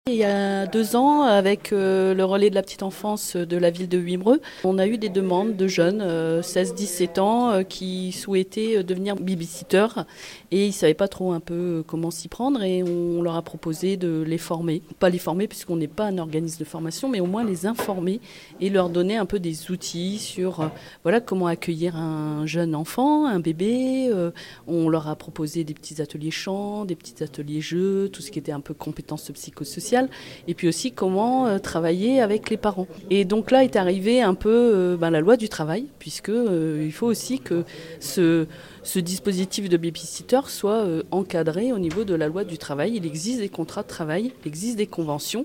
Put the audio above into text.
Il y a 2 ans, avec le relais de la petite enfance de la ville de Wimereux, on a eu des demandes de jeunes, 16-17 ans, qui souhaitaient devenir babysitter et ils ne savaient pas trop un peu comment s'y prendre et on leur a proposé de les former. Pas les former puisqu'on n'est pas un organisme de formation, mais au moins les informer et leur donner un peu des outils sur voilà, comment accueillir un jeune enfant, un bébé. On leur a proposé des petits ateliers chant, des petits ateliers jeux, tout ce qui était un peu compétences psychosociales. Et puis aussi comment travailler avec les parents. Et donc là est arrivée un peu la loi du travail, puisque il faut aussi que ce dispositif de babysitter soit encadré au niveau de la loi du travail. Il existe des contrats de travail, il existe des conventions,